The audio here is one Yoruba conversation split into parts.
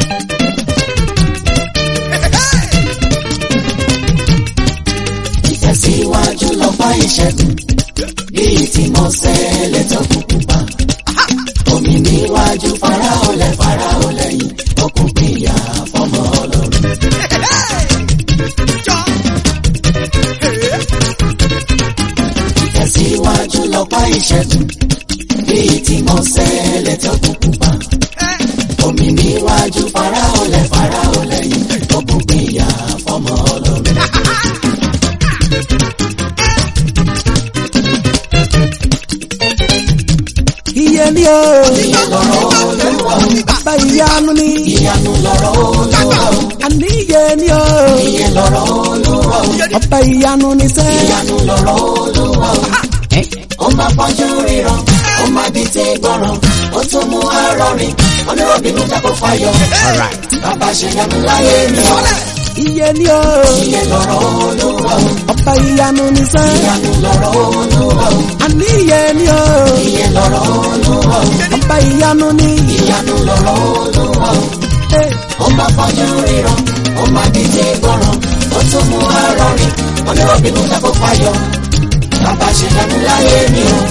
Ìtẹ̀síwájú lọ́pá ìṣẹ́gun bíi tí Mósè létí òkun pupa. Omi níwájú Fáráò lẹ́yìn òkun pínyà fọ́mọ Ọlọ́run. Ìtẹ̀síwájú lọ́pá ìṣẹ́gun bíi tí Mósè létí òkun pupa. Omi níwájú Fáráò lẹ́yìn òkun pínyà fọ́mọ Ọlọ́run. Iye ni o. Iye lọ̀rọ̀ Olúwa. Bàbá ìyanu ni. Ìyanu lọ̀rọ̀ Olúwa. Àní iye ni o. Iye lọ̀rọ̀ Olúwa. Bàbá ìyanu ni sẹ́. Ìyanu lọ̀rọ̀ Olúwa. Ó máa fọ́jú ríran, ó máa di tí gbọ́ràn, ó tún mú arọrin, onírọ̀bìnú jákò fáyọ̀. Bàbá ṣe yanu láyé mi o. Iye ni o. Iye lọ̀rọ̀ Olúwa. Bàbá ìyanu ni sẹ́. Ìyanu lọ̀rọ̀ Olúwa. Àní iye ni o. Iye lọ̀rọ̀ Olúwa. Bàbá ìyanu ni. Ìyanu lọ̀rọ̀ Olúwa. Ó máa fọ́jú ríran, ó máa di tí gbọ́ràn, ó tún mú arọrin, onírọ̀bìnú jákò fáyọ̀. Bàbá ṣe yanu láyé mi o.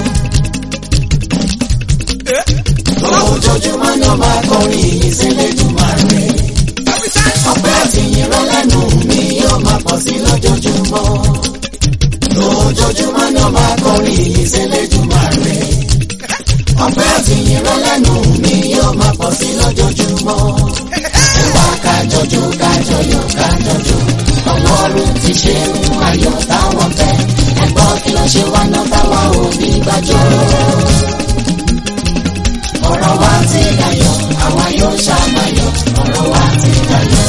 Ojoojúmọ́ ni ó máa kọrin ìyìn sí Elédùmarè. Ọpẹ́ àti ìyìn rẹ̀ lẹ́nu mi yóò máa pọ̀ sí lójoojúmọ́. Ojoojúmọ́ ni ó máa kọrin ìyìn sí Elédùmarè. Ọpẹ́ àti ìyìn rẹ̀ lẹ́nu mi yóò máa pọ̀ sí lójoojúmọ́. Ẹ wá kájọjó kájọyọ̀ kájọjó. Ọlọ́run ti ṣe ń ayọ̀ táwọn fẹ́. Ẹ gbọ́ kí ló ṣe wá náà táwa ò ní gbàjọ́. Ọ̀rọ̀ wa ti dayọ̀, àwa yóò ṣàmáyọ̀. Ọ̀rọ̀ wa ti dayọ̀.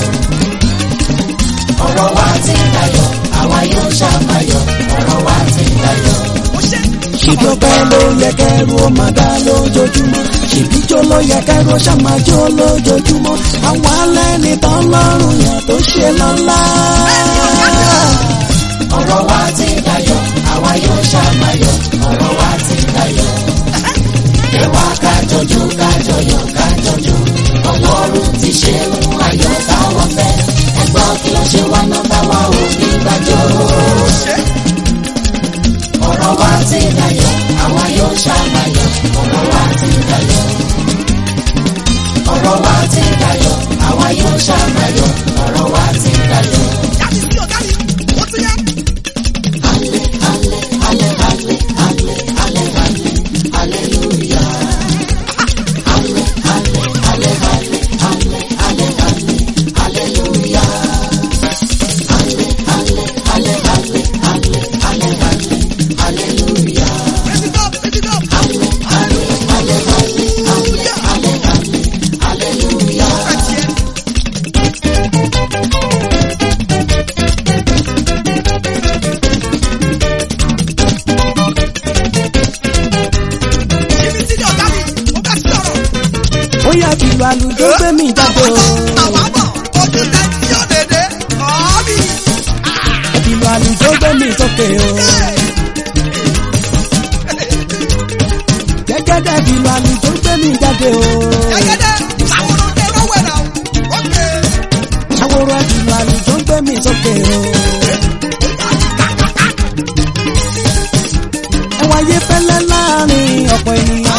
Ọ̀rọ̀ wa ti dayọ̀, àwa yóò ṣàmáyọ̀. Ọ̀rọ̀ wa ti dayọ̀. Ṣìdọ́pẹ́ ló yẹ kẹ́rù ó máa dá lójoojúmọ́. Ṣìbíjó ló yẹ kẹ́rù ó ṣàmájó lójoojúmọ́. Àwọn alẹ́ ní tán lọ́rùn yàn tó ṣe lọ́lá. Ọ̀rọ̀ wa ti dayọ̀, àwa yóò ṣàmáyọ̀. Ọ̀rọ̀ wa ti dayọ̀. Ẹ wá kájọjó kájọyọ̀ kájọjó. Ọlọ́run ti ṣe ń ayọ̀ táwọn fẹ́. Ẹ gbọ́ kí ló ṣe wá náà táwa ò ní gbàjọ́. Ọ̀rọ̀ wa ti dayọ̀, àwa yóò ṣàmáyọ̀. Ọ̀rọ̀ wa ti dayọ̀. Ọ̀rọ̀ wa ti dayọ̀, àwa yóò ṣàmáyọ̀. Ọ̀rọ̀ wa ti dayọ̀. Halle, halle, halle, halle, halle, halle, halle, hallelujah. Halle, halle, halle, halle, halle, halle, halle, hallelujah. Halle, halle, halle, halle, halle, halle, halle, hallelujah. Halle, halle, halle, halle, halle, halle, halle, hallelujah. Ó yá ìlú àlùjọ gbé mi jáde o. Ìlú àlùjọ gbé mi sókè o. Gẹ́gẹ́dẹ́ ìlú àlùjọ gbé mi jáde o. Ṣàwòrán ìlú àlùjọ gbé mi sókè o. Ẹ̀wọ̀n ayé fẹ́lẹ́ láàrin ọ̀pọ̀ ènìyàn.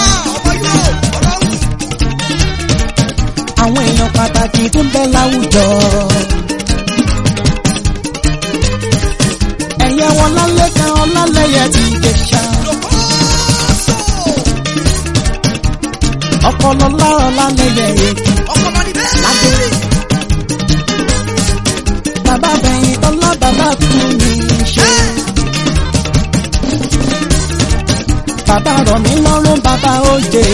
Àwọn èèyàn pàtàkì tó ń bẹ láwùjọ. Ẹ̀yẹ wọn lálẹ́ kan ọlálẹ́yẹ ti Ìjẹ̀ṣà. Ọpọlọ lárọ̀ lálẹ́yẹ èkì. Ládé. Bàbá bẹ̀yìn tọ́lá bàbá tún ní ṣe. Bàbá rọ̀ mí lọ́rùn bàbá òjè.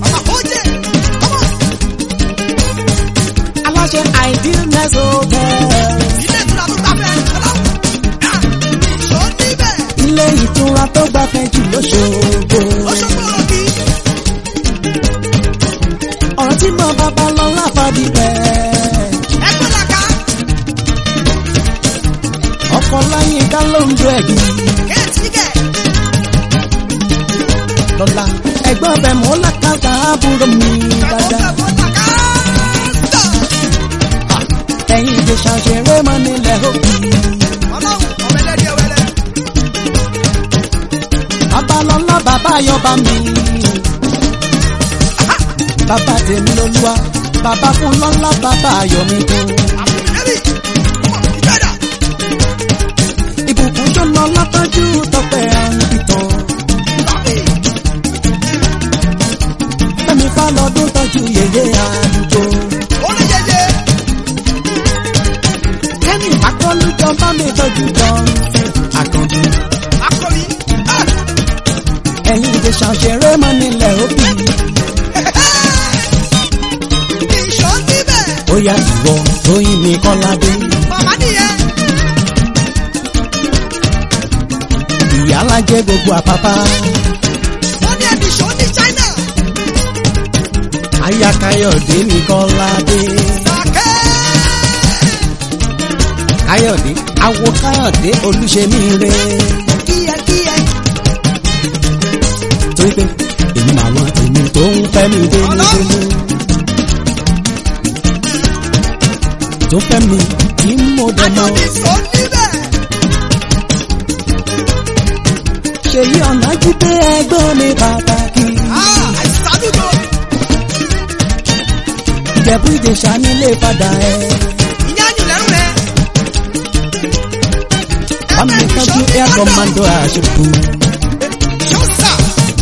Aláṣẹ Idealness Hotel. Ilé ìtura tó gbafẹ́ jù lóṣogbo. Ọ̀rọ̀ tí mo bàbá lọ láfàdí bẹ́ẹ̀. Ọkọ̀ láyé ká ló ń jó ẹ̀gbìn. Lọ́la ẹ̀gbọ́n bẹ̀ mọ́ lákàtà àbúrò mi dáadáa. ṣàṣeré mọ́ nílẹ̀ òbí. Ọlọ́run ọ̀bẹ̀lẹ́dẹ̀ wẹ̀lẹ̀. Babalọ́lá bàbá yọba mi. Bàbá tèmi lolúwa, bàbá fún lọ́lá, bàbá ayọ̀ mi tó. Àbùdẹ́bì ìbẹ̀dà. Ìbùkún tó lọ látọ́jú tọpẹ́ àǹbìtàn. Fẹ́mi Fálọ́dún tọ́jú yèyé àdúgbò. Ó ní yẹyẹ. Kẹ́mi Akọ́lùjọ bá mi tọ́jú Johnson Àkànbí. Akọ̀bí. Ẹ̀yin ìdè ṣàṣeré mọ́ nílẹ̀ òbí. Ìṣọ́ níbẹ̀. Ó yá ìwọ Tóyìn mi Kọ́ládé. Màmá nìyẹn. Ìyálájẹ gbogbo àpápá. Wọ́n ní ẹni ìṣọ́ ní China. Aya Káyọ̀dé mi Kọ́ládé. Sàkẹ́. Káyọ̀dé awo Káyọ̀dé Olúṣemíre. Kíyẹkíyẹ. Torí pé èmi làwọn tèmi tó ń fẹ́ mi dénúdénú. Tó fẹ́ mi tí mo dẹ̀ mọ́. Àjọ̀dí ìṣọ́ níbẹ̀. Ṣèyí Ọ̀nàjídé ẹgbẹ́ mi pàtàkì. Àìsàdúgbò. Ìjẹ̀bú Ìjẹ̀ṣà nílé padà ẹ̀. Ìyá nìlẹ́rù rẹ̀. Bámi tọ́jú air commando àṣepù. Ṣọ́sà.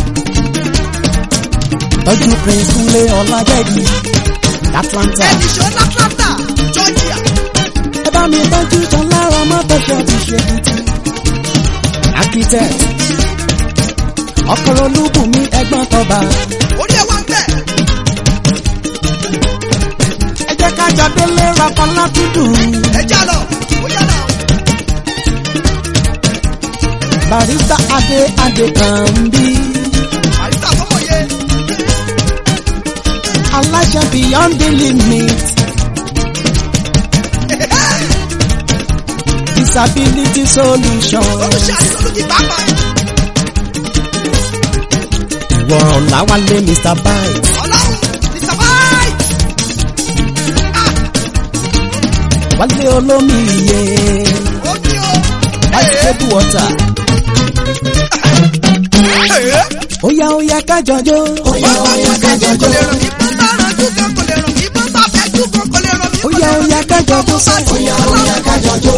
Tọ́jú Prince Kúnlé Ọlájẹ́dì Atlanta. Ẹni ìṣọ́ l'Atlanta, Georgia. Ẹ bá mi tọ́jú Ṣọlára Mọ́tòṣọ́ ti ṣe títí. Architect ọkọ̀rọ̀ Olúbùnmi ẹ̀gbọ́n tọba. Orí ẹ̀ wá ń bẹ̀. Ẹ jẹ́ ká jọ délé Rapala dúdú. Ẹ já lọ. Ó yá lọ. Barista Adé kan bí. Àyíká tó mọ̀ yé. Aláṣẹ Beyond the Limit. Disability Solution. Olùṣe àdìsọ́lùkì pàápàá. Ìwọ Ọ̀làwálé Mr. Bites. Ọlọ́run Mr. Bite. Wálé olómi iye. Ó ní o. White table water. Óyá óyá kájọjó. Óyá óyá kájọjó. Ìbọn bá ranjú kan kò lè ràn mí. Ìbọn bá fẹ́jú kan kò lè ràn mí. Óyá óyá kájọjó sẹ́. Óyá óyá kájọjó.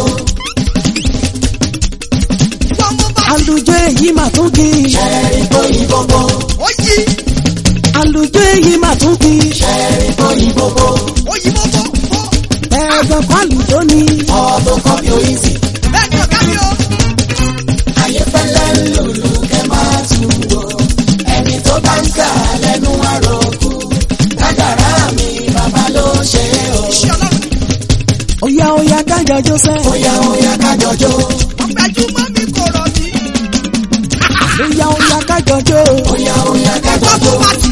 Wọ́n mú bá. Àlùjọ èyí mà tún kí. Ṣẹ́ẹ̀rì bóyí gbogbo. Ó yí. Àlùjọ èyí mà tún kí. Ṣẹ́ẹ̀rì bóyí gbogbo. Ó yí mọ́tò. Ẹ̀gbọ́n pálùjọ ni. Ọ̀dọ̀ kọ́bí oríṣi. Bẹ́ẹ̀ ni ọ̀gá mi o. Ayé fẹ́lẹ́ lùlù kẹ́ máa tù wò. Ẹni tó bá ń kà lẹ́nu àròkù. Kádàrá mi bàbá ló ṣe o. Iṣẹ́ Ọlọ́run. Óyá óyá kájọjó sẹ́. Óyá óyá kájọjó. Ọ̀gbẹ́júmọ́ mi kò rọ̀ mí. Óyá óyá kájọjó. Óyá óyá Wọ́n kájọjó. mú pàtì.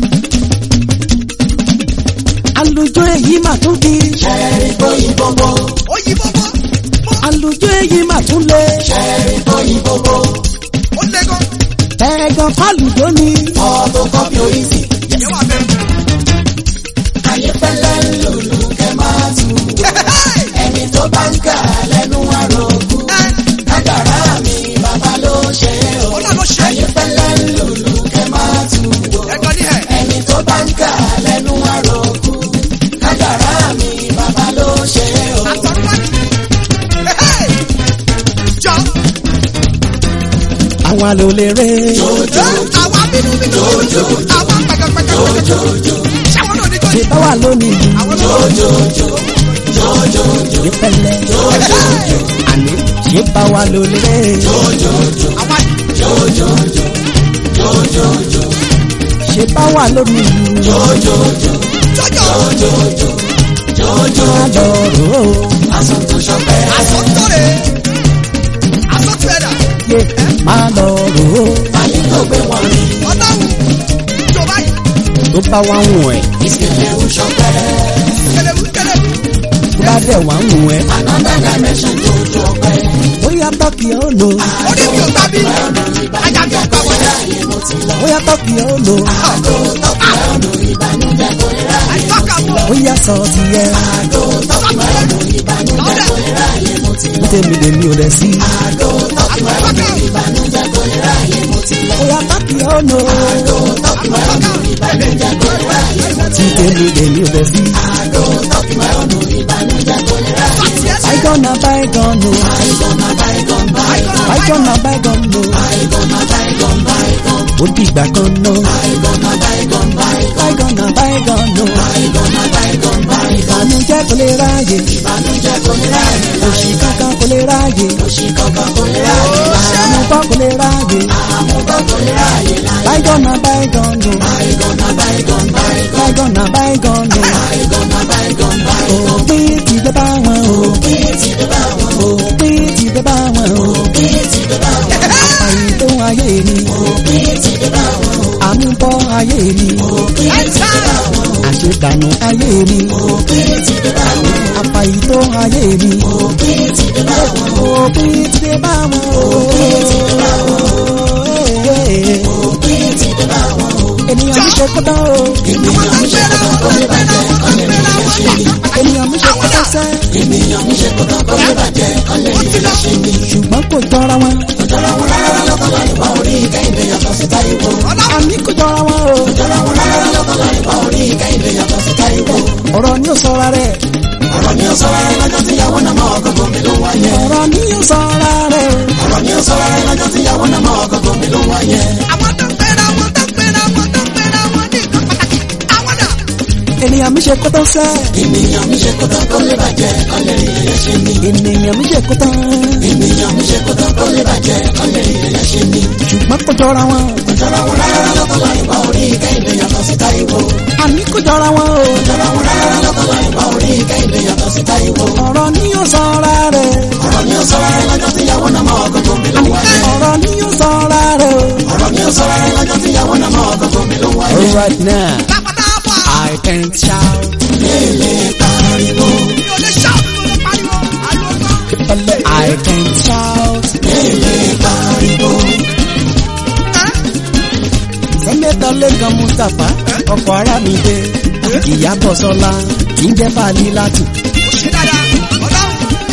Àlùjọ èyí mà tún kí. Ṣẹ́ẹ̀rì bóyí gbogbo. Ó yí mọ́tò. Àlùjọ èyí mà tún lé. Ṣẹ́ẹ̀rì bóyí gbogbo. Ó lé gan. Ẹ̀gbọ́n pálùjọ ni. Ọ̀dọ̀ kọ́bí oríṣi. Ìyẹn wà bẹ́ẹ̀. Ayé fẹ́lẹ́ lùlù kẹ́ máa tù wò. Ẹni tó bá ń kà lẹ́nu àròkù. Kádàrá mi bàbá ló ṣe o. Ọlọ́run ló ṣe. Ayé fẹ́lẹ́ lùlù kẹ́ máa tù wò. Ẹ̀gbọ́n ní ẹ̀. Ẹni tó bá ń kà lẹ́nu àròkù. Kádàrá mi bàbá ló ṣe o. Àtọ̀rọ̀mọ́ni. Jọ. Àwọn àlòlérè. Àwa bínú bínú. Àwa pẹ̀kẹ̀pẹ̀kẹ̀. Ṣáwọn náà ní jọ́ni. Ṣé báwa lónìí? Àwọn náà. Ìpẹ̀lẹ́. Àní ṣé báwa lólérè? Àwa Ṣé báwa lónìí? jọjọ. Adọ̀rọ̀. Àsọ̀tún ṣọpẹ́. Àsọ̀tọ̀rẹ̀. Àsọ̀tọ̀ẹ̀dà. Yé máa lọ rò ó. Ayé tó gbé wọn rí. Ọlọ́run. Jọba yìí. Tó bá wá ń wọ̀ ẹ́. Ìsìnkú ṣọpẹ́. Kẹlẹ̀wú kẹlẹ̀wú. Tó bá dẹ̀ wá ń wọ̀ ẹ́. Another dimension tó jọpẹ́. Bóyá tọ́kì ó lò. Orí mi ò gbà bí. Ajá mi ò gbà wọlé. Bóyá tọ́kì ó lò. Àìtọ́ka mọ̀. Bóyá sọ ti yẹ. Sọ́kùnrin. kò lè ráàyè mo ti lọ. tèmi lèmi ò dẹ̀ sí. Àgò tọ́kì márùn-ún ìbànújẹ́ kò lè ráàyè mo ti lọ. Oya pápí ọ̀nà. Àgò tọ́kì márùn-ún ìbànújẹ́ kò lè ráàyè mo ti lọ. tèmi lèmi ò dẹ̀ sí. Àgò tọ́kì márùn-ún ìbànújẹ́ kò lè ráàyè mo ti lọ. Bygone na bygone o. Bygone na bygone, bygone. Bygone na bygone o. Bygone na bygone, bygone. Ó dìgbà kan náà. Bygone na bygone, bygone. Bygone na bygone o. Bygone na bygone, bygone. Ìbànújẹ́ kò lè ráyè. Ìbànújẹ́ kò lè ráàyè Òṣì kankan kò lè ráyè. Òṣì kankan kò lè ráàyè láyé. Àmúbọ́ kò lè ráyè. Àmúbọ́ kò lè ráàyè láyé. Bygone na bygone o. Bygone na bygone, bygone. Bygone na bygone o. Bygone na bygone, bygone. Òpin ti dé bá wọn o. Òpin ti dé bá wọn. Òpin ti dé bá wọn o. Òpin ti dé bá wọn. Àyè tó ayé mi. Òpin ti dé bá wọn. Àmúbọ́ ayé mi. Òpin ti dé bá wọn. Àṣedànù ayé mi. Òpin ti dé bá wọn. Àpàyè tó ayé mi. Òpin ti dé bá wọn. Òpin ti dé bá wọn o. Òpin ti dé bá wọn. Òpin ti dé bá wọn. Ènìyàn mi ṣe kótó o. Ènìyàn mi ṣe kótó kó lè bàjẹ́ kó lè rí ilé ṣe mí. Ènìyàn mi ṣe kótó sẹ́. Ènìyàn mi ṣe kótó kó lè bàjẹ́ kó lè rí ilé ṣe mí. Ṣùgbọ́n kò jọra wọn. Jọra wọn rárá lọ́kọ̀ láì bá orí Kẹ́hìndé yàtọ̀ sí Táíwò. Àní kò jọra wọn o. Jọra wọn rárá lọ́kọ̀ láì bá orí Kẹ́hìndé yàtọ̀ sí Táíwò. Ọ̀rọ̀ ni ó sọra rẹ̀. Ọ̀rọ̀ ni ó sọ rárá lọ́jọ́ tí ìyàwó náà mọ́ ọgọ́gọ́ mi ló wáyé. Ọ̀rọ̀ ni ó sọra rẹ̀. Ọ̀rọ̀ ni ó sọ rárá lọ́jọ́ tí ìyàwó náà mọ́ ọgọ́gọ́ mi ló wáyé. Àwọn tó ń pera wọn tó ń pera wọn tó ń pera wọn ní nǹkan pàtàkì. Àwọn náà. Ènìyàn mi ṣe kótó sẹ́. Ènìyàn mi ṣe kótó kó lè bàjẹ́ kó lè rí ilé ṣe mí. Ènìyàn mi ṣe kótó. Ènìyàn mi ṣe kótó kó lè bàjẹ́ kó lè rí ilé ṣe mí. Ṣùgbọ́n kò jọra wọn. Jọra wọn rárá lọ́kọ̀ láì bá orí Kẹ́hìndé yàtọ̀ sí Táíwò. Àní kò jọra wọn o. Jọra wọn rárá lọ́kọ̀ láì bá orí Kẹ́hìndé yàtọ̀ sí Táíwò. Ọ̀rọ̀ ni ó sọra rẹ̀. Ọ̀rọ̀ ni ó sọ rárá lọ́jọ́ tí ìyàwó náà mọ́ ọgọ́gọ́ mi ló wáyé. Ọ̀rọ̀ ni ó sọra rẹ̀ o. Ọ̀rọ̀ ni ó sọ rárá lọ́jọ́ tí ìyàwó náà mọ́ ọgọ́gọ́ mi ló wáyé. Alright now, Tápátápá. I can't shout. Lélè pariwo. Mi ò lè ṣáàbù mi ò lè pariwo. Àlọ́ I can't shout. Lélè pariwo. Sẹ́nẹ́tọ̀ Lẹ́kan Mustapha, ọkọ̀ ara mi dé. Ìyábọ̀ Sọlá, kì í jẹ́ fàálí látù. ó ṣe dáadáa. Ọlọ́run.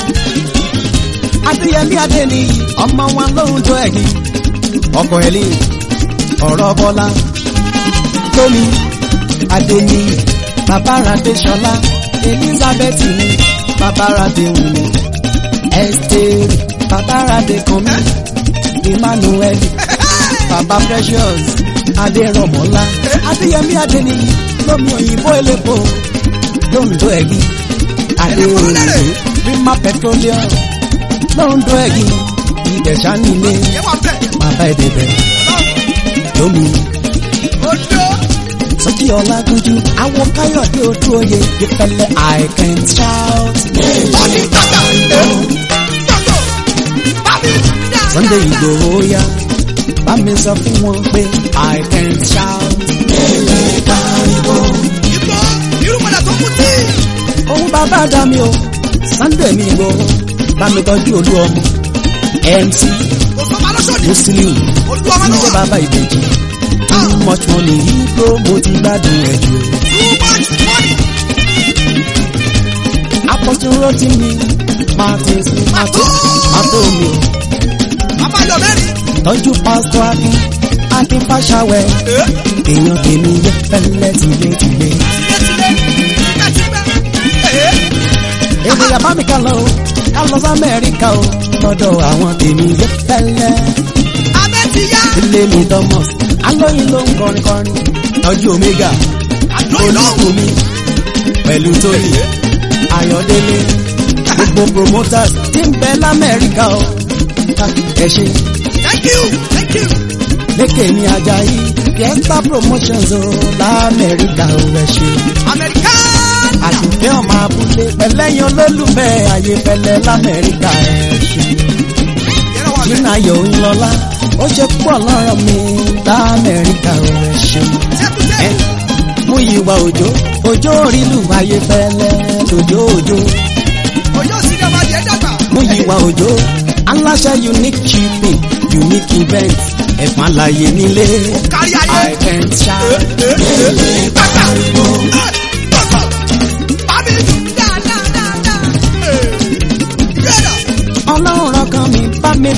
Adéyẹmí Adéníyì, ọmọ wa lóhun tó ẹ̀yìn. Ọkọ̀ ẹ̀lì, ọ̀rọ̀ Bọ́lá. Tómi, Adéníyì, Bàbáràdé Ṣọlá. Elizabeth ni, Bàbáràdé Wùmí. Esther, Bàbáràdé Kànmí. Emmanuel, Bàbá Precious. Adérọ̀mọ́lá. Adéyẹmí Adéníyì, lómi òyìnbó elépo. Lóńdó ẹ̀yìn. Adéoyè, Rima Petroleum. Lóńdó ẹ̀yìn. Ìdẹ̀sá nílé. Yẹ wà bẹ́ẹ̀. Bàbá ẹ̀dẹ̀bẹ̀. Lómi. Odò. Sọ́jí Ọlágúnjú, àwọn Káyọ̀dé ojú oyè, ìpẹ̀lẹ̀ I can shout. Bọ́dí tata. Tọ́tọ̀. Bábí. Sunday Ìgbòho yá, bá mi sọ fún wọn pé I can shout. Lélè pariwo. Ìgbò. Irúmọ̀lá tó kú tí. Òun bàbá dá mi o, Sunday mi Ìgbòho, bá mi tọ́jú olú ọmọ. MC Òṣùpá máa lọ́sọ̀dì. Musiliu, Olú ọmọ ń náà jẹ́ wà. bàbá ìbejì. Too much money yìí tó mo ti gbádùn ẹ̀ jù. Too much money. Apostle Rotimi, Martins Mato mi o. Bàbá yọ mẹ́rin. Tọ́jú pásítọ̀ Akin Fáṣàwẹ̀. Èèyàn tèmi yẹ fẹ́lẹ́ tìletìle. Tilé. Tipẹ́tipẹ́. Èdè yàbá mi ká lọ o, ká lọ sí Amẹ́ríkà o. Lọ́dọ̀ àwọn tèmi yẹ fẹ́lẹ́. Abẹ́ ti yá. Ilé mi Thomas, alóyin ló ń kọrin kọrin. Tọ́jú Omega, Àlóyìn lọ́wọ́. Olúkúmi, pẹ̀lú Tóyìn, Ayọ̀délé. Gbogbo promoters ti ń bẹ l'Amẹ́ríkà o. Ẹ ṣe. Thank you. Thank you. Lékè ní Ajayi, Fiesta Promotions o, l'Amẹ́ríkà o ẹ ṣe. American. Àṣùfẹ́ ọmọ abúlé, pẹ̀lẹ́yìn olólùfẹ́ ayé pẹ̀lẹ́ l'Amẹ́ríkà ẹ ṣe. Yẹ́rọ wà bẹ́ẹ̀. Jìnnà yóò ń lọ́lá, ó ṣe púpọ̀ lọ́rọ̀ mi l'Amẹ́ríkà o ẹ ṣe. Ṣẹ́kùṣẹ́. Mú ìwà òjò, òjò orílù ayé pẹ̀lẹ́ lójó òjò. Òyò sí ní ọmọdé ẹ̀ dàgbà. Mú ìwà òjò, aláṣẹ unique shipping, unique event, ẹ̀fọn àlàyé nílé. Kárí ayé. I can shout. Lélè pariwo. Tọ́tọ̀. Bábí. Dáadáa.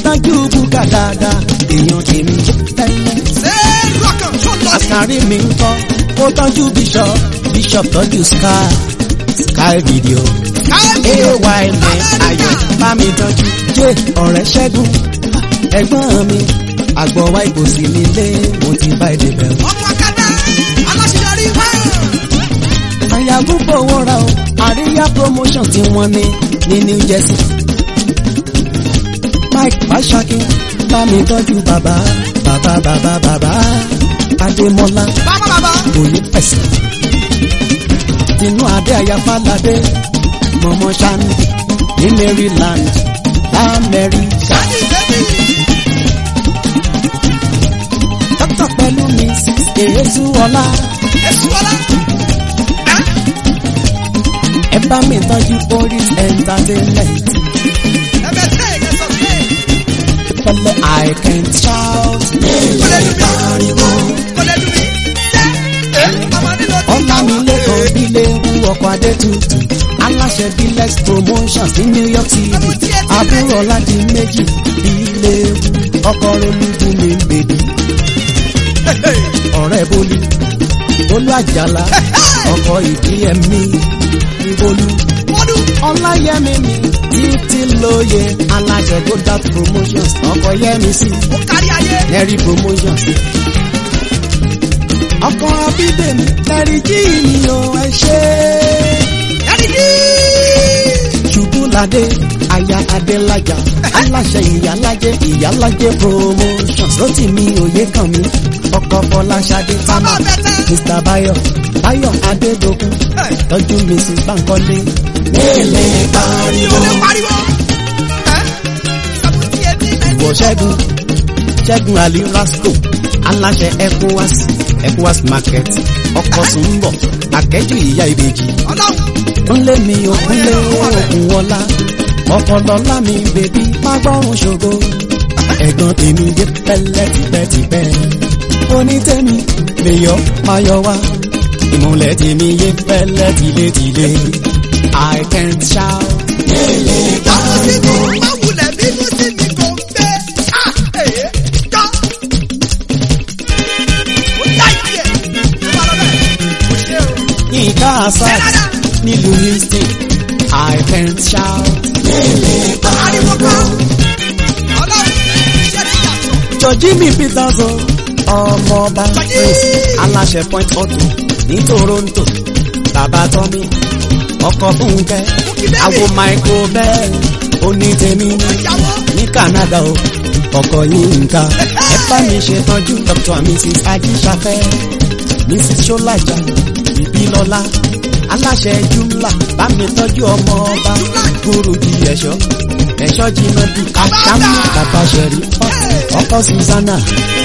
tọ́jú búkà dáadáa èèyàn tèmi jẹ́ tẹ́lẹ̀. ṣé lọ́kàn tó lọ ní. àkàrí mi ń kọ́ ó tọ́jú bishop tọ́jú sky video ay mẹ́ ayọ̀ bá mi tọ́jú jẹ́ ọ̀rẹ́ ṣẹ́gun ẹ̀gbọ́n mi àgbọ̀wá ìbòsí nílé mo ti bá èdè bẹ̀rù. ọmọ akadá aláṣeyọrí hàn. àyàgò fowó ra o àríyá promotion tí wọ́n ní New Jersey. Mike Fashaki bá mi tọ́jú bàbá Adémọ́lá bàbá. òní pẹ̀sẹ̀. tinú adé ayáfáládé mọ̀mọ́ Shandy ní Maryland Amẹ́ríkà. dókítà pẹ̀lú Mrs. Èésúọlá. ẹ bá mi tọ́jú Boris Entertainment. pẹ̀lẹ́ I can shout. ọ̀nà mi lẹ́kọ̀ọ́ bílé wú ọkọ̀ adé tutù. aláṣẹ Bilex Promotions ní New York City. àbúrò ọ̀làdì méjì bílé wú ọkọ̀ olùdú mi bèbí. ọ̀rẹ́ Bólú Olú Àjàlá ọkọ̀ ìdíyẹ mi ìbolú. ọláyẹmí mi títí lóye aláṣẹ Godat Promotions ọkọ̀ yẹmi sí. Nẹ́rí Promotions. ọkọ̀ abídèmí Nẹ́rí jí mi ò ẹ ṣe. ṣubúladé aya Adélájà aláṣẹ ìyálájẹ Promotions lótì mi òye kàn mí ọkọ̀ Fọláṣadé Támà Mr. Báyọ̀ Adédokun tọ́jú Mrs. Bánkọ́lé. Mélé pariwo. Ìwọ Ṣẹ́gun Ali Rasco aláṣẹ ECOWAS market ọkọ̀ Sùnbọ̀ Akẹ́jù ìyá ìbejì. Ńlé mi òkúnlé òkun wọlá ọ̀pọ̀lọ́lá mi bèbí mágbọ́rùn ṣògo. ẹ̀gbọ́n tèmi dé pẹ́lẹ́ tipẹ́tipẹ́. onítẹ̀mí lèyọ́ máyọ̀ wá ìmúlẹ̀ tèmi yé pẹ́lẹ́ tìletìle. I can't shout. Mélé pariwo. Máwùlẹ̀ bínú sí mi kò gbé. Jọ́. Ó dá ìdí ẹ̀. Ó wà lọ́bẹ̀. Ó ṣe o. Yínká Asad nílùú Houston. I can't shout. Mélé pariwo. Ọlọ́run iṣẹ́ ti yàtọ̀. Jọ̀jímì Peters ọmọọba Prince aláṣẹ Point Auto ní Toronto. Bàbá Tọ́mí ọkọ̀ Fúnkẹ́ àwo Michael Bell onítẹ̀mí ní Canada o ọkọ̀ Yínká. ẹ bá mi ṣètọ́jú Dr. and Mrs. Ajíṣafẹ́ Mrs. Ṣọ́lájà Ìbílọ́lá aláṣẹ Jumla bá mi tọ́jú ọmọ ọba Gúrújì ẹ̀ṣọ́ jìnnà bí Àṣàmù bàbá Ṣẹ̀rí ọkọ̀ Susanna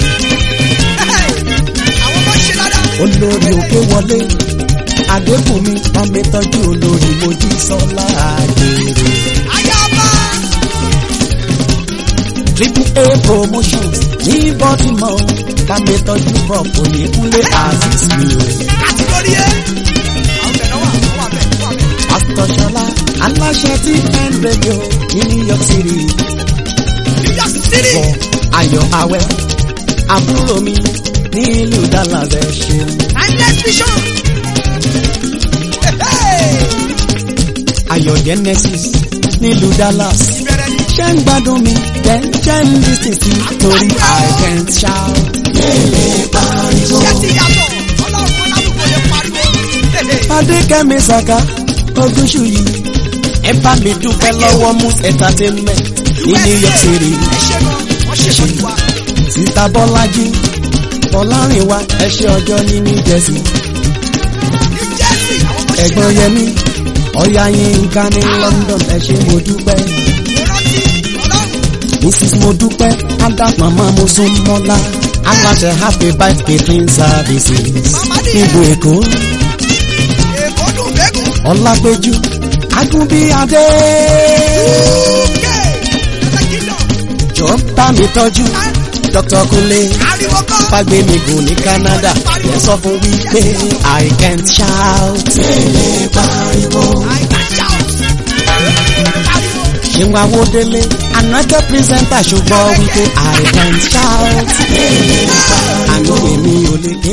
olórí òkè wọlé Adébùnmi ọmọ ìtọ́jú olórí Mojísọ́lá Àjèrè. Triple A Promotions ní Baltimore bámi tọ́jú Bob Oyèkúnlé Aziz mi o. Pastor Ṣọlá aláṣẹ TN Radio ní New York City. Bọ̀ Ayọ̀ Awẹ́ àbúrò mi ní ìlú Dallas ẹ ṣeun. Ayọ̀ Genesis nílùú Dallas. ṣé ń gbádùn mi jẹ́ ń lísìn sí torí I can't shout. Mélé pariwo. Iṣẹ́ ti yàtọ̀. Ọlọ́run alábùkún lè pariwo. Adékẹ́mi Sàká Ogúnṣù yìí. ẹ bá mi dúpẹ́ lọ́wọ́ Moose Entertainment ní New York City. Ẹ ṣe mọ́, wọ́n ṣe fún wa. Sista Bọ́lájí Bọ́lárìnwá ẹ ṣé ọjọ́ ní New Jersey. Ẹ̀gbọ́n Yẹmí Ọ̀yá Yínká ní London ẹ ṣé mo dúpẹ́. Mrs. Modúpẹ́ Ada Mama Mosúnmọ́lá aláṣẹ Happy Birthday Clean Services níbo Èkó. Ọlápéjú Agúnbíadé jọ bá mi tọ́jú Dr. Kunle Fágbémigùn ní Canada ẹ sọ fún wípé I can't shout. Mélé pariwo. ṣéwà wo délé anointed presenter ṣùgbọ́n wípé I can shout àánú èmi ò lè